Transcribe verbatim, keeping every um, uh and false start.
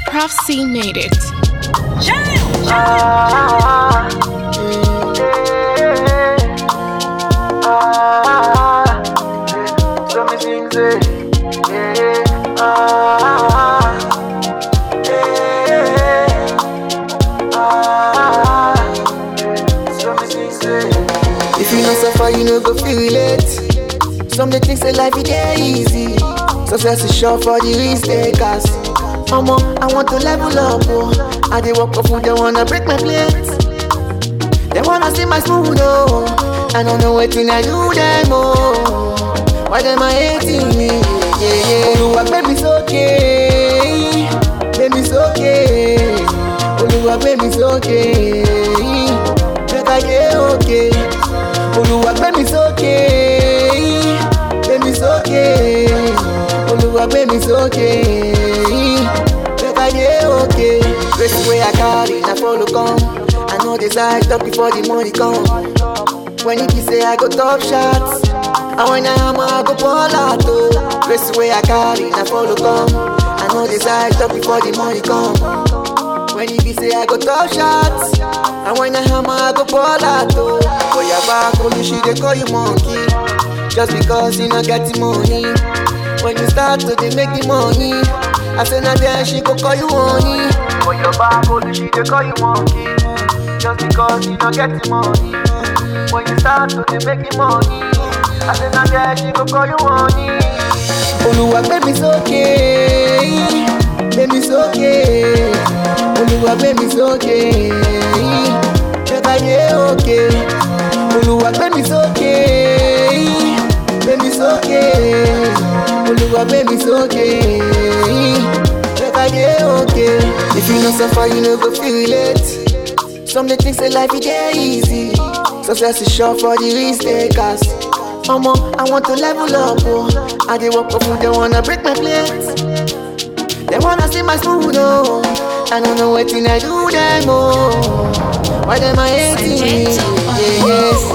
Prof C made it. Jam, jam, So me sing say, yeah, ah, yeah, ah, so me sing say. If you no suffer, you no go feel it. Some they think say life is easy. Success is short for the risk takers. Omo, I want to level up, oh. I dey walk up food, they wanna break my plate. They wanna see my smooth, oh. I don't know what to do them, oh. Why them I hating me? Yeah, yeah. Oluwa, baby's okay. Baby's okay. Oluwa, baby's okay. Make I get okay. Oluwa, baby's okay. Baby's okay. Oluwa, baby's okay. Make I get okay. Race way I carry, I follow come. I know this I talk before the money come. When it be say I go top shots, and when I am I go ball out. Race way I carry, I follow come. I know this I talk before the money come. When it be say I go top shots, and when I am I go ball out. For your back, only she they call you monkey, just because you not get the money. When you start to they make the money, I say now then she go call you honey. For your back, only she they call you monkey, just because you not get the money. When you start to they make the money, I say now then she go call you honey. Oluwa, baby's okay, baby's okay. Oluwa, baby's okay, make I get okay. Oluwa, baby's okay, baby's okay. Oluwa, baby's okay, make I get okay. If you no suffer, you no go feel it. Some they think say life is easy. Success is short for the risk takers. Omo, I want to level up, oh. I dey walk up food, they wanna break my plate. They wanna see my smooth, oh. I don't know what I do them, oh. Why them I hating me? Yeah, yeah.